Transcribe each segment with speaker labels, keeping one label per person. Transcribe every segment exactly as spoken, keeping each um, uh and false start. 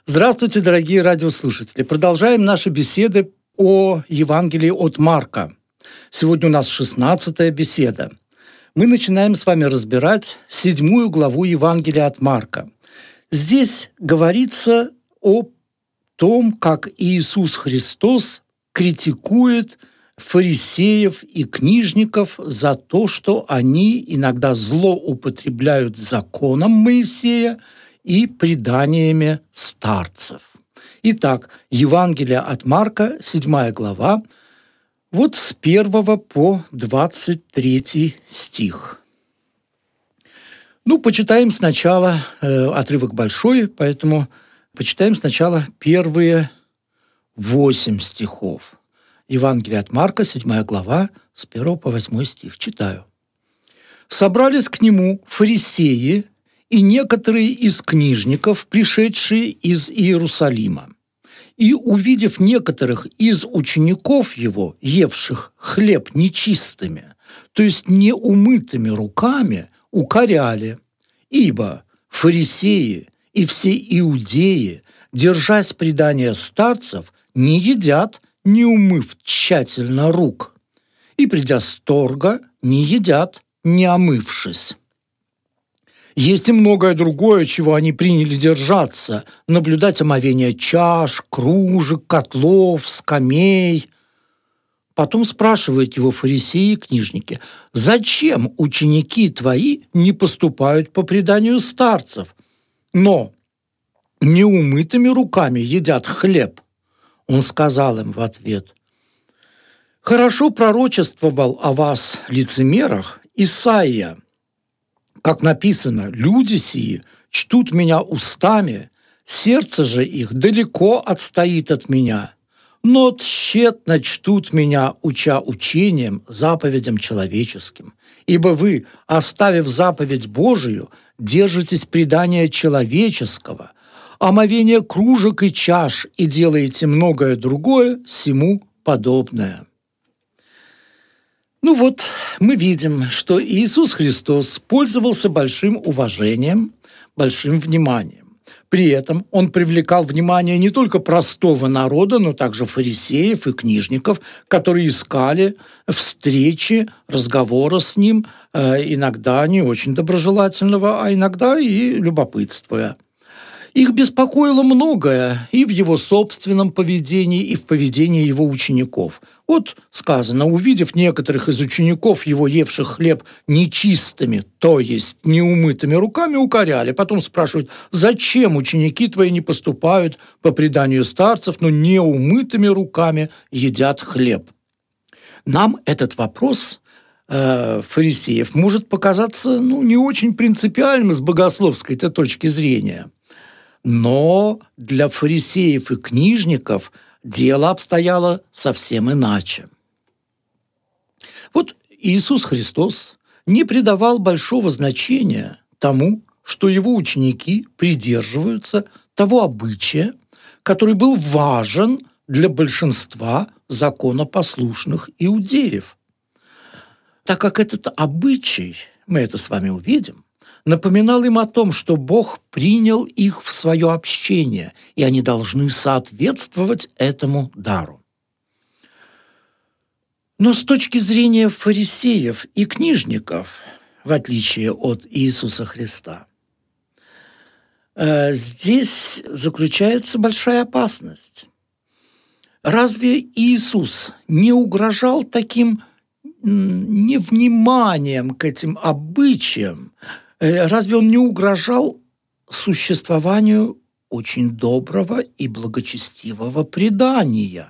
Speaker 1: Здравствуйте, дорогие радиослушатели. Продолжаем наши беседы о Евангелии от Марка. Сегодня у нас шестнадцатая беседа. Мы начинаем с вами разбирать седьмую главу Евангелия от Марка. Здесь говорится о том, как Иисус Христос критикует фарисеев и книжников за то, что они иногда злоупотребляют законом Моисея и преданиями старцев. Итак, Евангелие от Марка, седьмая глава, вот с первого по двадцать третий стих. Ну, почитаем сначала, э, отрывок большой, поэтому почитаем сначала первые восемь стихов. Евангелие от Марка, седьмая глава, с первого по восьмой стих. Читаю. «Собрались к нему фарисеи и некоторые из книжников, пришедшие из Иерусалима. И, увидев некоторых из учеников его, евших хлеб нечистыми, то есть неумытыми руками, укоряли, ибо фарисеи и все иудеи, держась предания старцев, не едят, не умыв тщательно рук, и, придя с торга, не едят, не омывшись. Есть и многое другое, чего они приняли держаться, наблюдать омовение чаш, кружек, котлов, скамей». Потом спрашивают его фарисеи и книжники: «Зачем ученики твои не поступают по преданию старцев, но неумытыми руками едят хлеб?» Он сказал им в ответ: «Хорошо пророчествовал о вас, лицемерах, Исаия, как написано: люди сии чтут меня устами, сердце же их далеко отстоит от меня, но тщетно чтут меня, уча учением, заповедям человеческим. Ибо вы, оставив заповедь Божию, держитесь предания человеческого, омовение кружек и чаш, и делаете многое другое, сему подобное». Ну вот, мы видим, что Иисус Христос пользовался большим уважением, большим вниманием. При этом он привлекал внимание не только простого народа, но также фарисеев и книжников, которые искали встречи, разговора с ним, иногда не очень доброжелательного, а иногда и любопытствуя. Их беспокоило многое и в его собственном поведении, и в поведении его учеников. Вот сказано: увидев некоторых из учеников его, евших хлеб нечистыми, то есть неумытыми руками, укоряли. Потом спрашивают: зачем ученики твои не поступают по преданию старцев, но неумытыми руками едят хлеб? Нам этот вопрос э, фарисеев может показаться ну, не очень принципиальным с богословской-то точки зрения. Но для фарисеев и книжников дело обстояло совсем иначе. Вот Иисус Христос не придавал большого значения тому, что его ученики придерживаются того обычая, который был важен для большинства законопослушных иудеев. Так как этот обычай, мы это с вами увидим, напоминал им о том, что Бог принял их в свое общение, и они должны соответствовать этому дару. Но с точки зрения фарисеев и книжников, в отличие от Иисуса Христа, здесь заключается большая опасность. Разве Иисус не угрожал таким невниманием к этим обычаям? Разве он не угрожал существованию очень доброго и благочестивого предания?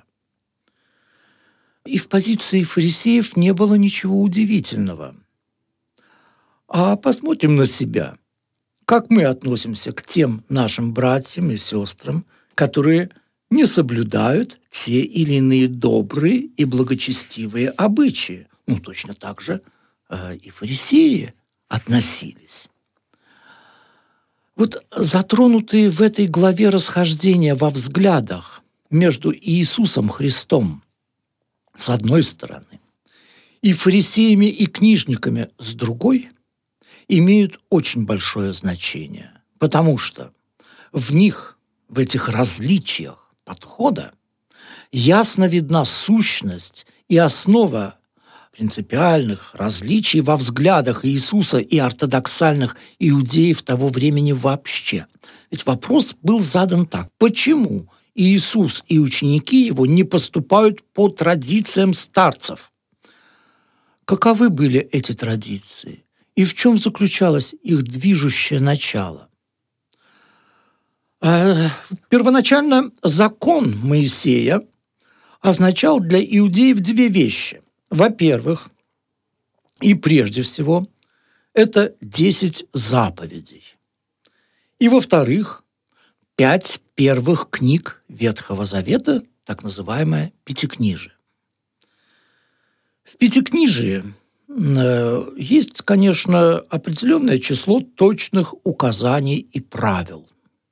Speaker 1: И в позиции фарисеев не было ничего удивительного. А посмотрим на себя. Как мы относимся к тем нашим братьям и сестрам, которые не соблюдают те или иные добрые и благочестивые обычаи? Ну, точно так же э, и фарисеи относились. Вот затронутые в этой главе расхождения во взглядах между Иисусом Христом с одной стороны и фарисеями и книжниками с другой имеют очень большое значение, потому что в них в этих различиях подхода ясно видна сущность и основа принципиальных различий во взглядах Иисуса и ортодоксальных иудеев того времени вообще. Ведь вопрос был задан так: почему Иисус и ученики его не поступают по традициям старцев? Каковы были эти традиции? И в чем заключалось их движущее начало? Первоначально закон Моисея означал для иудеев две вещи. Во-первых, и прежде всего, это десять заповедей. И, во-вторых, пять первых книг Ветхого Завета, так называемое Пятикнижие. В Пятикнижии э, есть, конечно, определенное число точных указаний и правил.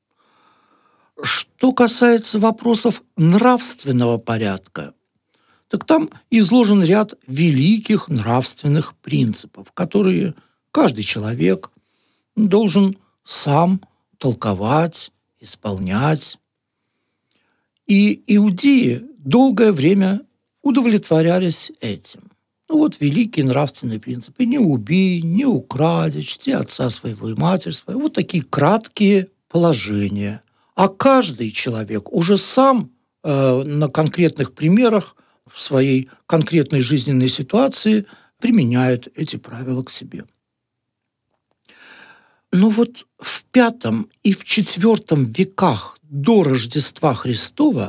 Speaker 1: Что касается вопросов нравственного порядка, так там изложен ряд великих нравственных принципов, которые каждый человек должен сам толковать, исполнять. И иудеи долгое время удовлетворялись этим. Ну вот великие нравственные принципы: не убей, не укради, чти отца своего и матерь свою. Вот такие краткие положения. А каждый человек уже сам э, на конкретных примерах в своей конкретной жизненной ситуации применяет эти правила к себе. Но вот в пятом и в четвертом веках до Рождества Христова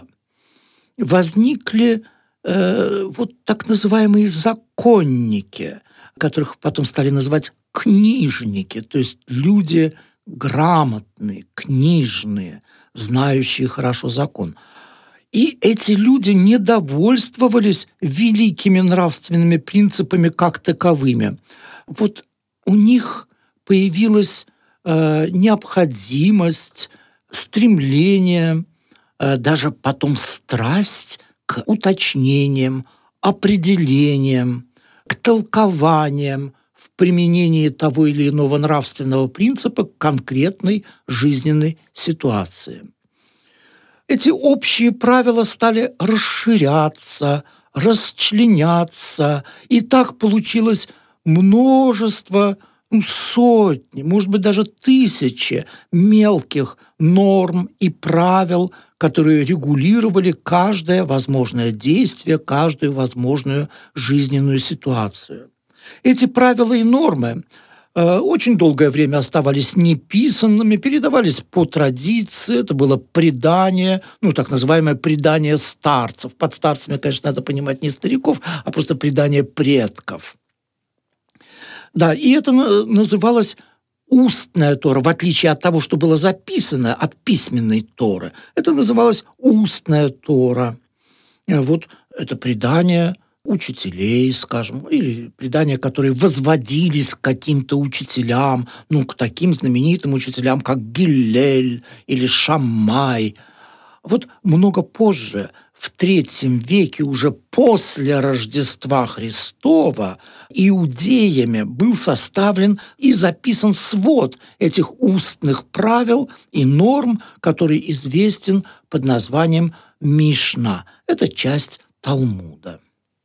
Speaker 1: возникли э, вот так называемые законники, которых потом стали называть книжники, то есть люди грамотные, книжные, знающие хорошо закон. И эти люди не довольствовались великими нравственными принципами как таковыми. Вот у них появилась э, необходимость, стремление, э, даже потом страсть к уточнениям, определениям, к толкованиям в применении того или иного нравственного принципа к конкретной жизненной ситуации. Эти общие правила стали расширяться, расчленяться, и так получилось множество, ну, сотни, может быть, даже тысячи мелких норм и правил, которые регулировали каждое возможное действие, каждую возможную жизненную ситуацию. Эти правила и нормы э, очень долгое время оставались неписанными, передавались по традиции, это было предание, ну, так называемое предание старцев. Под старцами, конечно, надо понимать не стариков, а просто предание предков. Да, и это называлось устная Тора, в отличие от того, что было записано, от письменной Торы. Это называлось устная Тора. Вот это предание учителей, скажем, или предания, которые возводились к каким-то учителям, ну, к таким знаменитым учителям, как Гиллель или Шаммай. Вот много позже, в третьем веке, уже после Рождества Христова, иудеями был составлен и записан свод этих устных правил и норм, который известен под названием Мишна. Это часть Талмуда.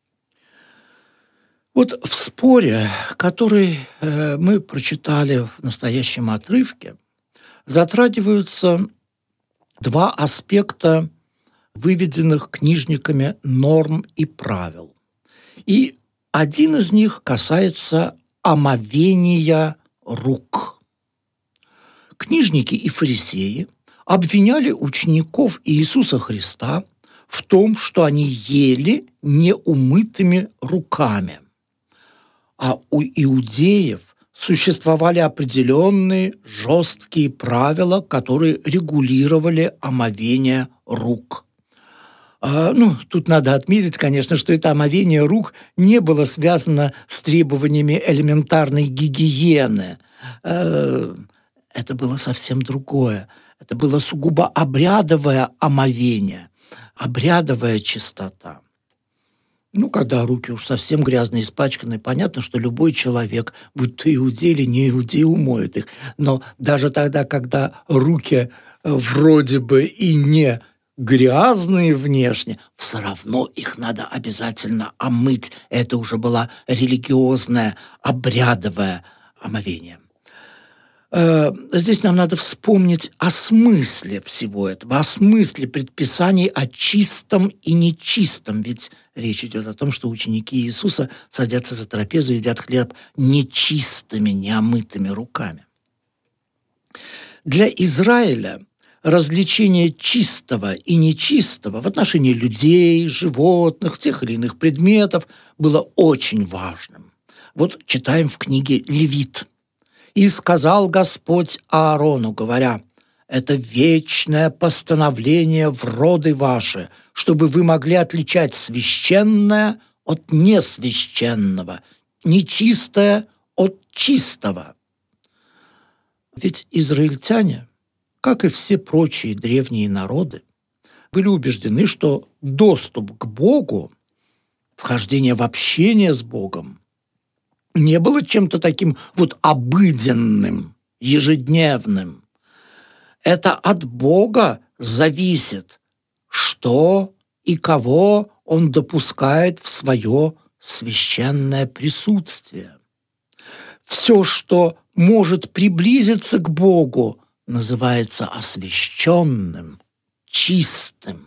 Speaker 1: Вот в споре, который э, мы прочитали в настоящем отрывке, затрагиваются два аспекта выведенных книжниками норм и правил. И один из них касается омовения рук. Книжники и фарисеи обвиняли учеников Иисуса Христа в том, что они ели неумытыми руками. А у иудеев существовали определенные жесткие правила, которые регулировали омовение рук. А, ну, тут надо отметить, конечно, что это омовение рук не было связано с требованиями элементарной гигиены. А, это было совсем другое. Это было сугубо обрядовое омовение, обрядовая чистота. Ну, когда руки уж совсем грязные, испачканные, понятно, что любой человек, будь то иудей или не иудей, умоет их. Но даже тогда, когда руки вроде бы и не грязные внешне, все равно их надо обязательно омыть. Это уже было религиозное, обрядовое омовение. Здесь нам надо вспомнить о смысле всего этого, о смысле предписаний о чистом и нечистом. Ведь речь идет о том, что ученики Иисуса садятся за трапезу и едят хлеб нечистыми, неомытыми руками. Для Израиля различение чистого и нечистого в отношении людей, животных, тех или иных предметов было очень важным. Вот читаем в книге «Левит». «И сказал Господь Аарону, говоря: это вечное постановление в роды ваши, чтобы вы могли отличать священное от несвященного, нечистое от чистого». Ведь израильтяне, как и все прочие древние народы, были убеждены, что доступ к Богу, вхождение в общение с Богом не было чем-то таким вот обыденным, ежедневным. Это от Бога зависит, что и кого Он допускает в свое священное присутствие. Все, что может приблизиться к Богу, называется освященным, чистым.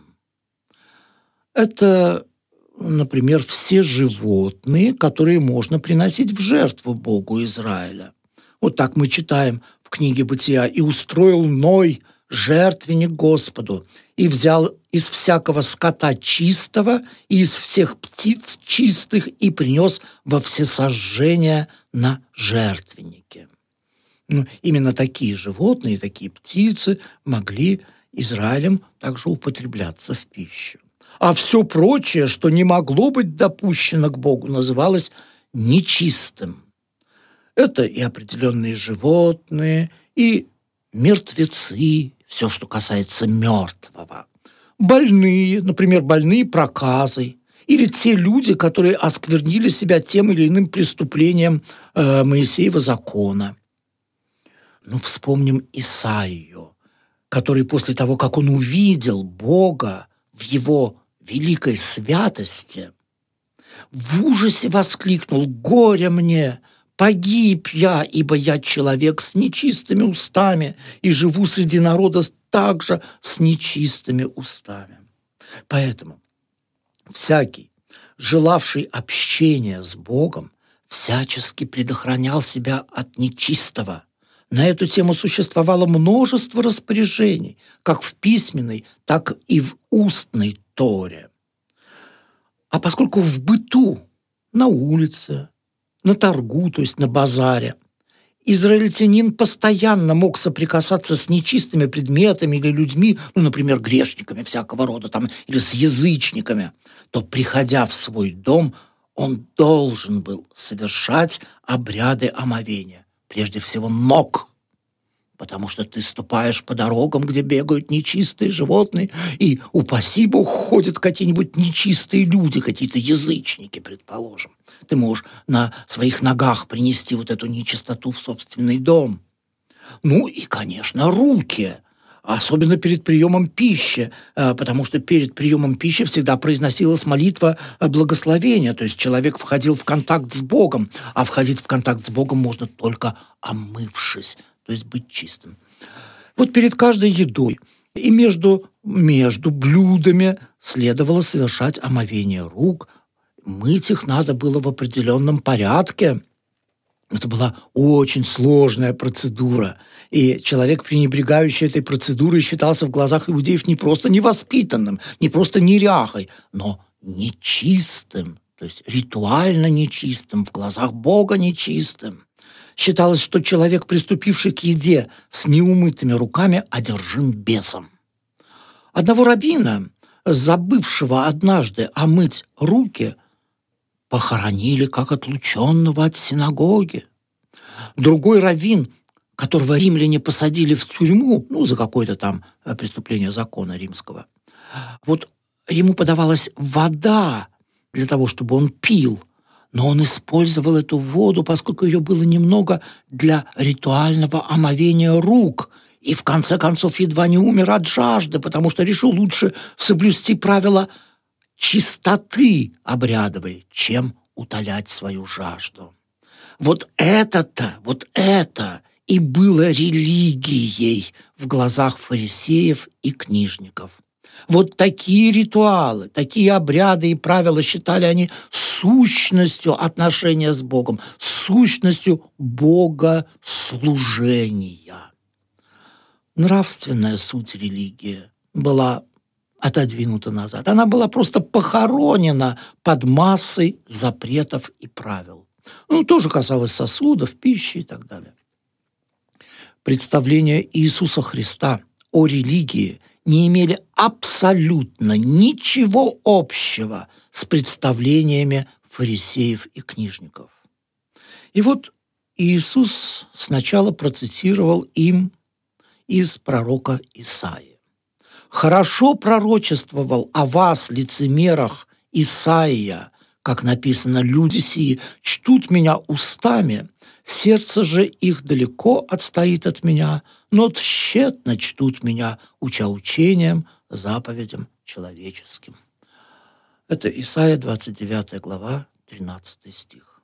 Speaker 1: Это, например, все животные, которые можно приносить в жертву Богу Израиля. Вот так мы читаем в книге «Бытия». «И устроил Ной жертвенник Господу, и взял из всякого скота чистого и из всех птиц чистых и принес во всесожжение на жертвеннике». Ну, именно такие животные, такие птицы могли Израилем также употребляться в пищу. А все прочее, что не могло быть допущено к Богу, называлось нечистым. Это и определенные животные, и мертвецы, все, что касается мертвого. Больные, например, больные проказой, или те люди, которые осквернили себя тем или иным преступлением э, Моисеева закона. Ну, вспомним Исаию, который после того, как он увидел Бога в его великой святости, в ужасе воскликнул: «Горе мне! Погиб я, ибо я человек с нечистыми устами и живу среди народа также с нечистыми устами». Поэтому всякий, желавший общения с Богом, всячески предохранял себя от нечистого. На эту тему существовало множество распоряжений, как в письменной, так и в устной Торе. А поскольку в быту, на улице, на торгу, то есть на базаре, израильтянин постоянно мог соприкасаться с нечистыми предметами или людьми, ну, например, грешниками всякого рода, там, или с язычниками, то, приходя в свой дом, он должен был совершать обряды омовения. Прежде всего ног, потому что ты ступаешь по дорогам, где бегают нечистые животные, и, упаси Бог, ходят какие-нибудь нечистые люди, какие-то язычники, предположим. Ты можешь на своих ногах принести вот эту нечистоту в собственный дом. Ну и, конечно, руки, особенно перед приемом пищи, потому что перед приемом пищи всегда произносилась молитва благословения, то есть человек входил в контакт с Богом, а входить в контакт с Богом можно только омывшись, то есть быть чистым. Вот перед каждой едой и между, между блюдами следовало совершать омовение рук, мыть их надо было в определенном порядке. Это была очень сложная процедура, и человек, пренебрегающий этой процедурой, считался в глазах иудеев не просто невоспитанным, не просто неряхой, но нечистым, то есть ритуально нечистым, в глазах Бога нечистым. Считалось, что человек, приступивший к еде с неумытыми руками, одержим бесом. Одного раввина, забывшего однажды омыть руки, похоронили как отлученного от синагоги. Другой раввин, которого римляне посадили в тюрьму, ну, за какое-то там преступление закона римского, вот ему подавалась вода для того, чтобы он пил, но он использовал эту воду, поскольку ее было немного, для ритуального омовения рук, и в конце концов едва не умер от жажды, потому что решил лучше соблюсти правила чистоты обрядовой, чем утолять свою жажду. Вот это-то, вот это и было религией в глазах фарисеев и книжников. Вот такие ритуалы, такие обряды и правила считали они сущностью отношения с Богом, сущностью богослужения. Нравственная суть религии была отодвинута назад. Она была просто похоронена под массой запретов и правил. Ну, тоже касалось сосудов, пищи и так далее. Представления Иисуса Христа о религии не имели абсолютно ничего общего с представлениями фарисеев и книжников. И вот Иисус сначала процитировал им из пророка Исаии. «Хорошо пророчествовал о вас, лицемерах, Исаия, как написано, люди сии чтут меня устами, сердце же их далеко отстоит от меня, но тщетно чтут меня, уча учением, заповедям человеческим». Это Исайя, двадцать девятая глава, тринадцатый стих.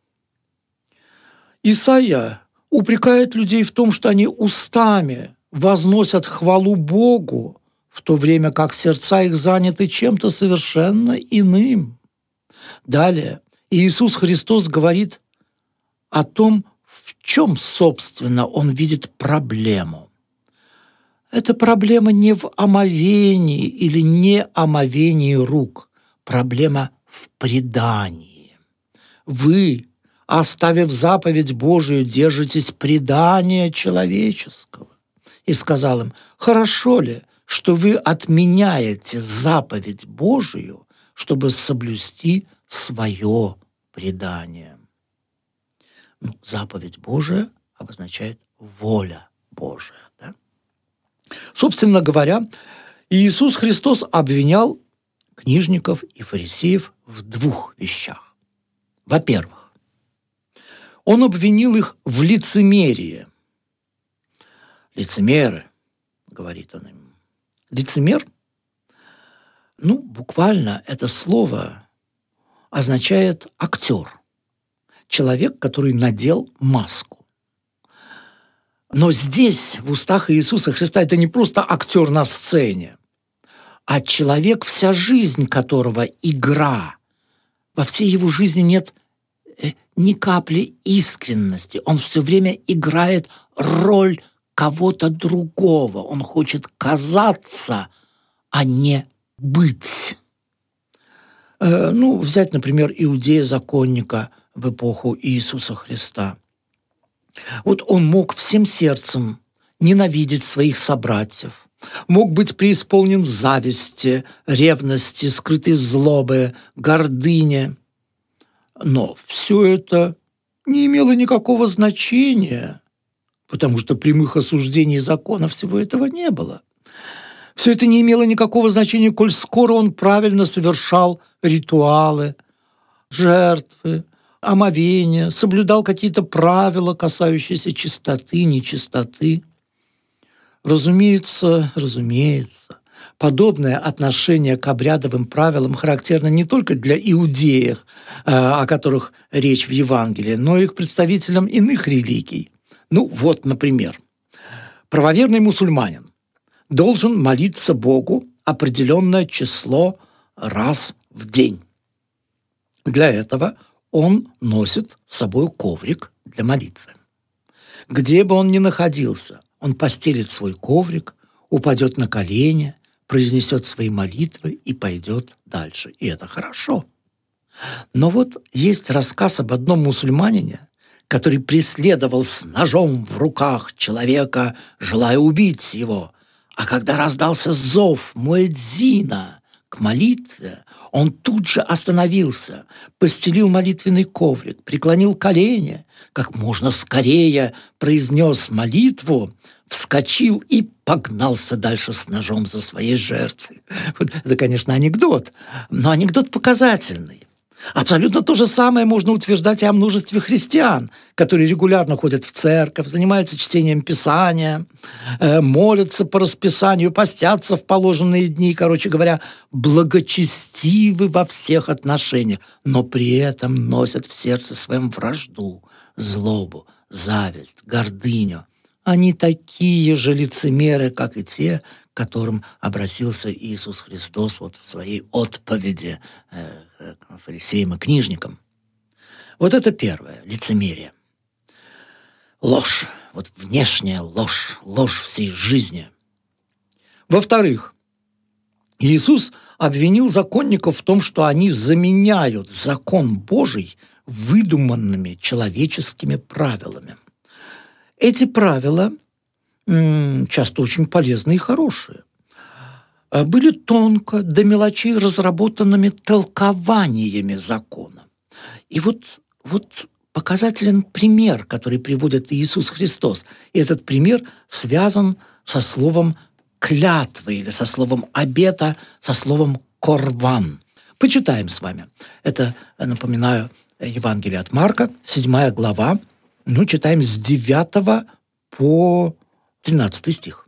Speaker 1: Исайя упрекает людей в том, что они устами возносят хвалу Богу, в то время как сердца их заняты чем-то совершенно иным. Далее Иисус Христос говорит о том, в чем, собственно, Он видит проблему. Эта проблема не в омовении или не омовении рук. Проблема в предании. Вы, оставив заповедь Божию, держитесь предания человеческого. И сказал им: хорошо ли, что вы отменяете заповедь Божию, чтобы соблюсти свое предание? Ну, заповедь Божия обозначает воля Божия. Да? Собственно говоря, Иисус Христос обвинял книжников и фарисеев в двух вещах. Во-первых, Он обвинил их в лицемерии. Лицемеры, говорит Он им. Лицемер, ну, буквально это слово означает актер. Человек, который надел маску. Но здесь, в устах Иисуса Христа, это не просто актер на сцене, а человек, вся жизнь которого игра. Во всей его жизни нет ни капли искренности. Он все время играет роль кого-то другого. Он хочет казаться, а не быть. Э, ну, взять, например, иудея-законника в эпоху Иисуса Христа. Вот он мог всем сердцем ненавидеть своих собратьев, мог быть преисполнен зависти, ревности, скрытой злобы, гордыни. Но все это не имело никакого значения, потому что прямых осуждений закона всего этого не было. Все это не имело никакого значения, коль скоро он правильно совершал ритуалы, жертвы, омовения, соблюдал какие-то правила, касающиеся чистоты, нечистоты. Разумеется, разумеется, подобное отношение к обрядовым правилам характерно не только для иудеев, о которых речь в Евангелии, но и к представителям иных религий. Ну вот, например, правоверный мусульманин должен молиться Богу определенное число раз в день. Для этого он носит с собой коврик для молитвы. Где бы он ни находился, он постелит свой коврик, упадет на колени, произнесет свои молитвы и пойдет дальше. И это хорошо. Но вот есть рассказ об одном мусульманине, который преследовал с ножом в руках человека, желая убить его. А когда раздался зов муэдзина к молитве, он тут же остановился, постелил молитвенный коврик, преклонил колени, как можно скорее произнес молитву, вскочил и погнался дальше с ножом за своей жертвой. Вот это, конечно, анекдот, но анекдот показательный. Абсолютно то же самое можно утверждать и о множестве христиан, которые регулярно ходят в церковь, занимаются чтением Писания, молятся по расписанию, постятся в положенные дни, короче говоря, благочестивы во всех отношениях, но при этом носят в сердце своем вражду, злобу, зависть, гордыню. Они такие же лицемеры, как и те, к которым обратился Иисус Христос вот в своей отповеди э, э, фарисеям и книжникам. Вот это первое – лицемерие. Ложь, вот внешняя ложь, ложь всей жизни. Во-вторых, Иисус обвинил законников в том, что они заменяют закон Божий выдуманными человеческими правилами. Эти правила часто очень полезные и хорошие, были тонко до мелочей разработанными толкованиями закона. И вот, вот показателен пример, который приводит Иисус Христос. И этот пример связан со словом «клятвы» или со словом «обета», со словом «корван». Почитаем с вами. Это, напоминаю, Евангелие от Марка, седьмая глава. Ну, читаем с девятого по тринадцатый стих.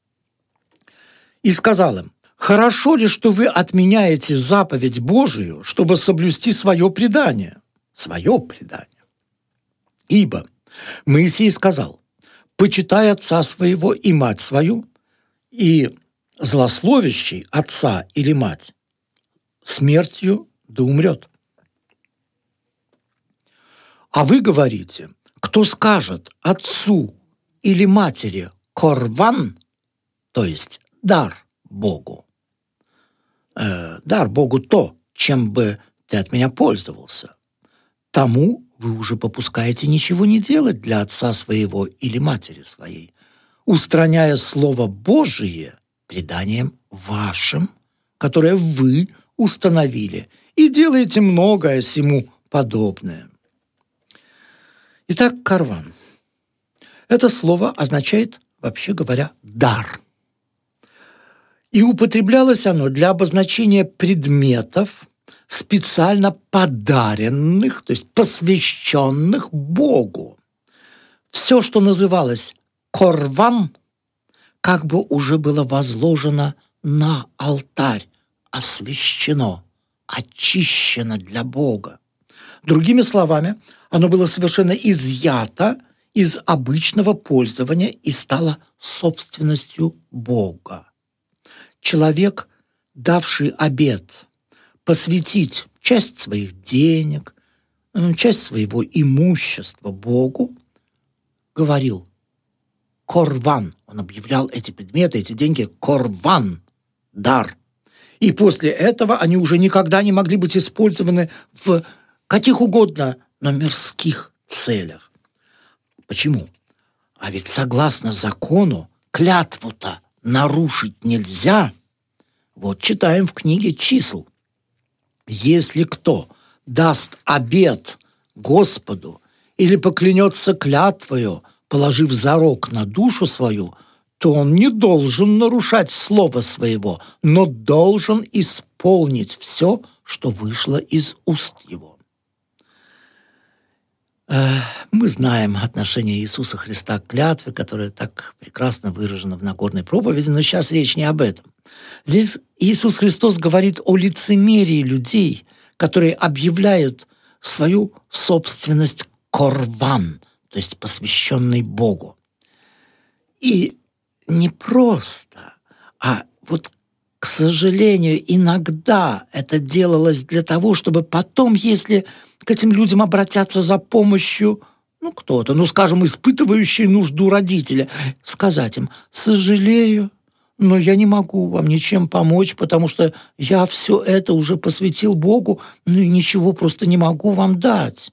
Speaker 1: «И сказал им: хорошо ли, что вы отменяете заповедь Божию, чтобы соблюсти свое предание?» Свое предание. «Ибо Моисей сказал: почитай отца своего и мать свою, и злословящий отца или мать смертью да умрет. А вы говорите: кто скажет отцу или матери корван, то есть дар Богу, э, дар Богу то, чем бы ты от меня пользовался, тому вы уже попускаете ничего не делать для отца своего или матери своей, устраняя Слово Божие преданием вашим, которое вы установили, и делаете многое сему подобное». Итак, корван. Это слово означает, вообще говоря, дар. И употреблялось оно для обозначения предметов, специально подаренных, то есть посвященных Богу. Все, что называлось корван, как бы уже было возложено на алтарь, освящено, очищено для Бога. Другими словами, оно было совершенно изъято из обычного пользования и стало собственностью Бога. Человек, давший обет посвятить часть своих денег, часть своего имущества Богу, говорил «корван». Он объявлял эти предметы, эти деньги «корван», дар. И после этого они уже никогда не могли быть использованы в каких угодно, но мирских целях. Почему? А ведь согласно закону клятву-то нарушить нельзя. Вот читаем в книге «Чисел». «Если кто даст обет Господу или поклянется клятвою, положив зарок на душу свою, то он не должен нарушать слово своего, но должен исполнить все, что вышло из уст его». Мы знаем отношение Иисуса Христа к клятве, которое так прекрасно выражено в Нагорной проповеди, но сейчас речь не об этом. Здесь Иисус Христос говорит о лицемерии людей, которые объявляют свою собственность корван, то есть посвященный Богу. И не просто, а вот, к сожалению, иногда это делалось для того, чтобы потом, если к этим людям обратятся за помощью, ну, кто-то, ну, скажем, испытывающий нужду родителя, сказать им: «Сожалею, но я не могу вам ничем помочь, потому что я все это уже посвятил Богу, ну и ничего просто не могу вам дать».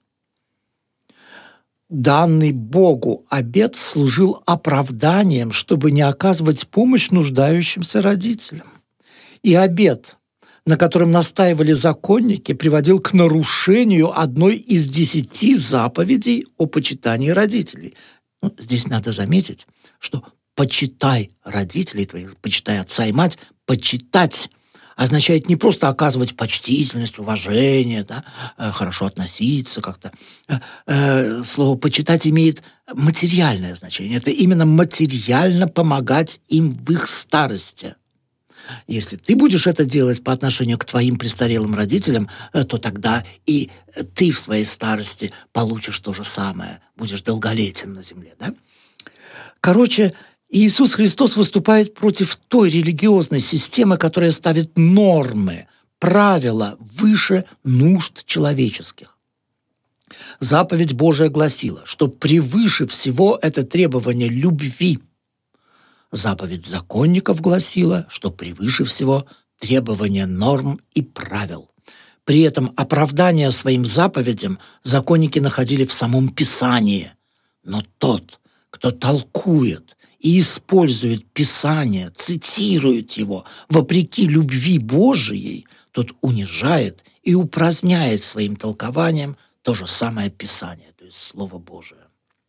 Speaker 1: Данный Богу обет служил оправданием, чтобы не оказывать помощь нуждающимся родителям. И обет, на котором настаивали законники, приводил к нарушению одной из десяти заповедей о почитании родителей. Ну, здесь надо заметить, что «почитай родителей твоих», «почитай отца и мать», «почитать» означает не просто оказывать почтительность, уважение, да, хорошо относиться как-то. Слово «почитать» имеет материальное значение. Это именно материально помогать им в их старости. Если ты будешь это делать по отношению к твоим престарелым родителям, то тогда и ты в своей старости получишь то же самое. Будешь долголетен на земле, да? Короче, Иисус Христос выступает против той религиозной системы, которая ставит нормы, правила выше нужд человеческих. Заповедь Божия гласила, что превыше всего это требование любви. Заповедь законников гласила, что превыше всего требование норм и правил. При этом оправдание своим заповедям законники находили в самом Писании. Но тот, кто толкует и использует Писание, цитирует его вопреки любви Божией, тот унижает и упраздняет своим толкованием то же самое Писание, то есть Слово Божие.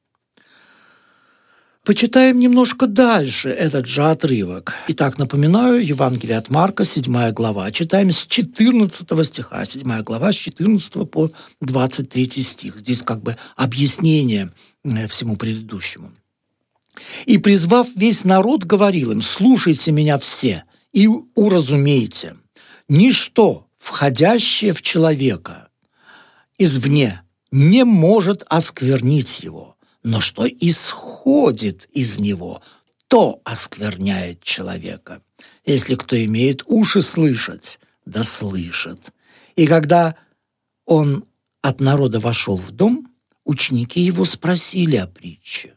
Speaker 1: Почитаем немножко дальше этот же отрывок. Итак, напоминаю, Евангелие от Марка, седьмая глава. Читаем с четырнадцатого стиха, седьмая глава, с четырнадцатого по двадцать третий стих. Здесь как бы объяснение всему предыдущему. «И, призвав весь народ, говорил им: слушайте меня все и уразумейте, ничто, входящее в человека извне, не может осквернить его, но что исходит из него, то оскверняет человека. Если кто имеет уши слышать, да слышит». И когда он от народа вошел в дом, ученики его спросили о притче.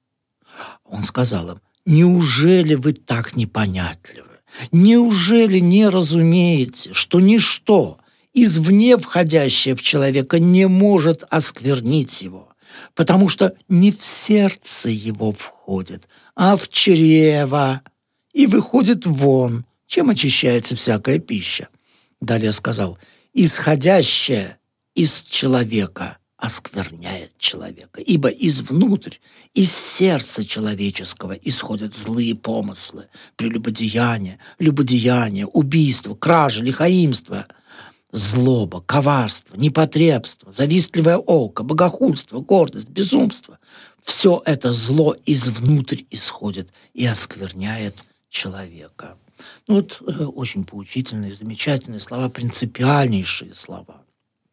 Speaker 1: Он сказал им: «Неужели вы так непонятливы? Неужели не разумеете, что ничто, извне входящее в человека, не может осквернить его? Потому что не в сердце его входит, а в чрево, и выходит вон, чем очищается всякая пища». Далее сказал: «Исходящее из человека оскверняет человека, ибо извнутрь, из сердца человеческого исходят злые помыслы, прелюбодеяние, любодеяние, убийство, кража, лихаимство, злоба, коварство, непотребство, завистливое око, богохульство, гордость, безумство. Все это зло извнутрь исходит и оскверняет человека». Ну, вот э, очень поучительные, замечательные слова, принципиальнейшие слова.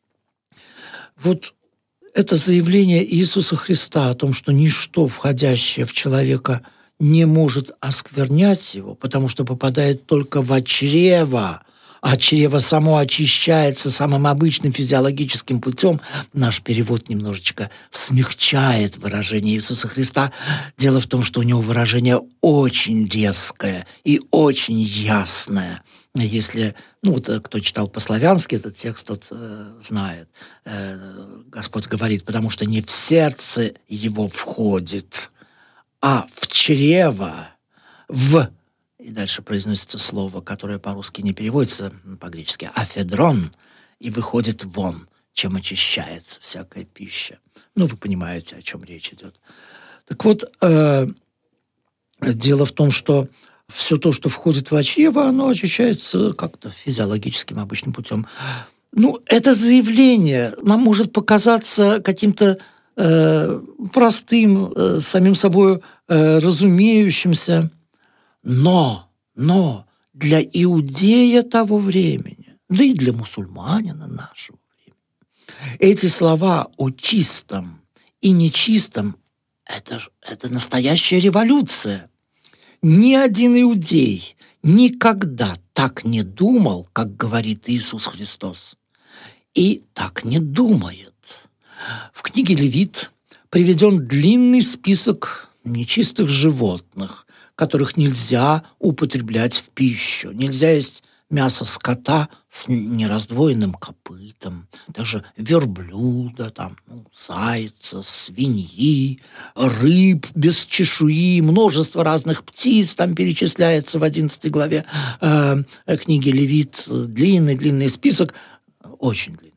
Speaker 1: Вот это заявление Иисуса Христа о том, что ничто, входящее в человека, не может осквернять его, потому что попадает только во чрево, а чрево само очищается самым обычным физиологическим путем. Наш перевод немножечко смягчает выражение Иисуса Христа. Дело в том, что у него выражение очень резкое и очень ясное. Если, ну вот кто читал по-славянски этот текст, тот э, знает. Э, Господь говорит: потому что не в сердце его входит, а в чрево, в... И дальше произносится слово, которое по-русски не переводится, по-гречески «афедрон», и выходит вон, чем очищается всякая пища. Ну, вы понимаете, о чем речь идет. Так вот, э, дело в том, что все то, что входит в чрево, оно очищается как-то физиологическим обычным путем. Ну, это заявление нам может показаться каким-то э, простым, э, самим собой э, разумеющимся, но, но для иудея того времени, да и для мусульманина нашего времени, эти слова о чистом и нечистом – это, это настоящая революция. Ни один иудей никогда так не думал, как говорит Иисус Христос, и так не думает. В книге Левит приведен длинный список нечистых животных, которых нельзя употреблять в пищу. Нельзя есть мясо скота с нераздвоенным копытом, также верблюда, там, ну, зайца, свиньи, рыб без чешуи, множество разных птиц там перечисляется в одиннадцатой главе э, книги Левит. Длинный-длинный список, очень длинный.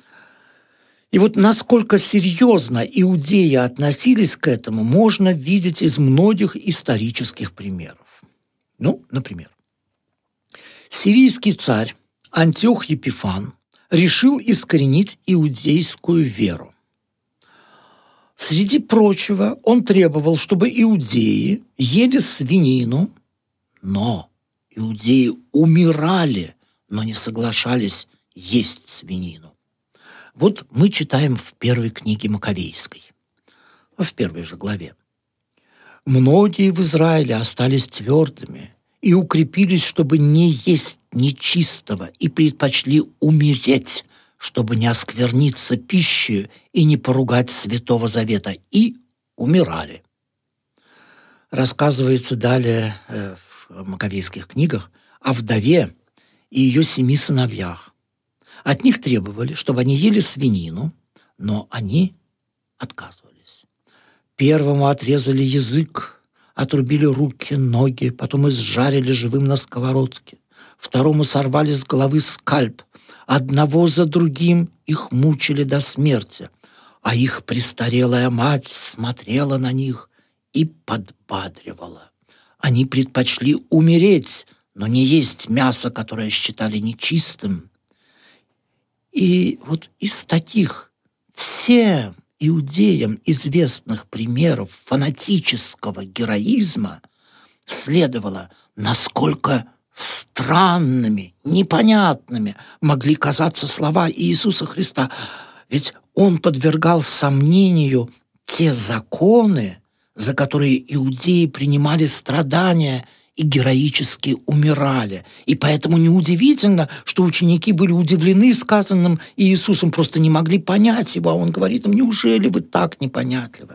Speaker 1: И вот насколько серьезно иудеи относились к этому, можно видеть из многих исторических примеров. Ну, например, Сирийский царь Антиох Епифан решил искоренить иудейскую веру. Среди прочего, он требовал, чтобы иудеи ели свинину, но иудеи умирали, но не соглашались есть свинину. Вот мы читаем в первой книге Маковейской, в первой же главе. «Многие в Израиле остались твердыми и укрепились, чтобы не есть нечистого, и предпочли умереть, чтобы не оскверниться пищей и не поругать Святого Завета, и умирали». Рассказывается далее э, в Маковейских книгах о вдове и ее семи сыновьях. От них требовали, чтобы они ели свинину, но они отказывались. Первому отрезали язык, отрубили руки, ноги, потом изжарили живым на сковородке. Второму сорвали с головы скальп. Одного за другим их мучили до смерти, а их престарелая мать смотрела на них и подбадривала. Они предпочли умереть, но не есть мясо, которое считали нечистым. И вот из таких всем иудеям известных примеров фанатического героизма следовало, насколько странными, непонятными могли казаться слова Иисуса Христа. Ведь Он подвергал сомнению те законы, за которые иудеи принимали страдания и героически умирали. И поэтому неудивительно, что ученики были удивлены сказанным Иисусом, просто не могли понять его, а Он говорит им: неужели вы так непонятливы?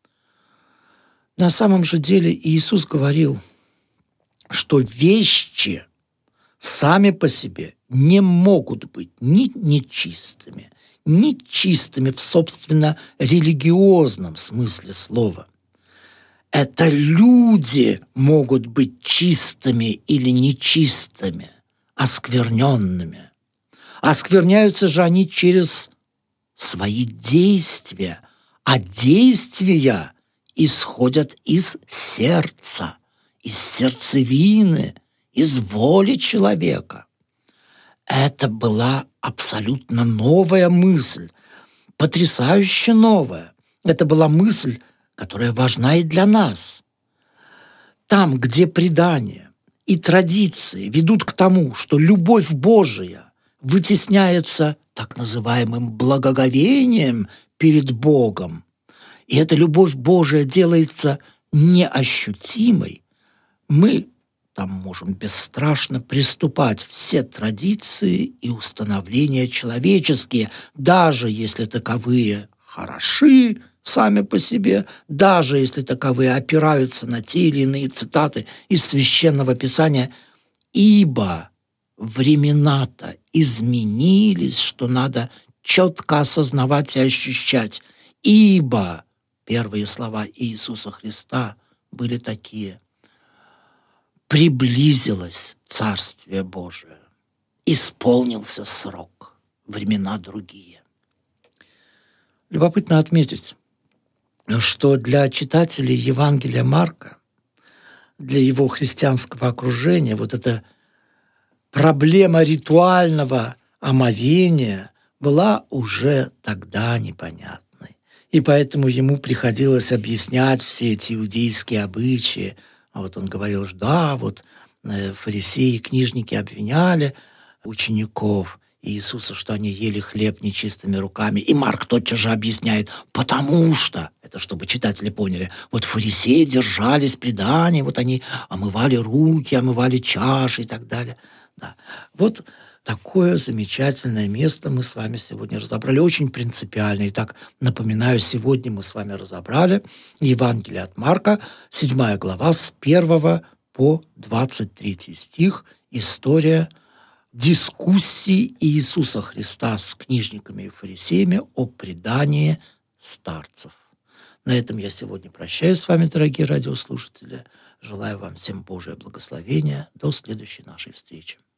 Speaker 1: На самом же деле Иисус говорил, что вещи сами по себе не могут быть ни нечистыми, ни чистыми в, собственно, религиозном смысле слова. Это люди могут быть чистыми или нечистыми, оскверненными. Оскверняются же они через свои действия, а действия исходят из сердца, из сердцевины, из воли человека. Это была абсолютно новая мысль, потрясающе новая. Это была мысль, которая важна и для нас. Там, где предания и традиции ведут к тому, что любовь Божия вытесняется так называемым благоговением перед Богом, и эта любовь Божия делается неощутимой, мы там можем бесстрашно приступать все традиции и установления человеческие, даже если таковые хороши сами по себе, даже если таковые опираются на те или иные цитаты из Священного Писания, ибо времена-то изменились, что надо четко осознавать и ощущать, ибо первые слова Иисуса Христа были такие: «Приблизилось Царствие Божие, исполнился срок, времена другие». Любопытно отметить, что для читателей Евангелия Марка, для его христианского окружения, вот эта проблема ритуального омовения была уже тогда непонятной. И поэтому ему приходилось объяснять все эти иудейские обычаи. А вот он говорил, что да, вот фарисеи и книжники обвиняли учеников Иисуса, что они ели хлеб нечистыми руками. И Марк тотчас же объясняет, потому что, это чтобы читатели поняли, вот фарисеи держались преданий, вот они омывали руки, омывали чаши и так далее. Да. Вот такое замечательное место мы с вами сегодня разобрали, очень принципиально. Итак, напоминаю, сегодня мы с вами разобрали Евангелие от Марка, седьмая глава, с первого по двадцать третий стих, история дискуссии Иисуса Христа с книжниками и фарисеями о предании старцев. На этом я сегодня прощаюсь с вами, дорогие радиослушатели. Желаю вам всем Божия благословения. До следующей нашей встречи.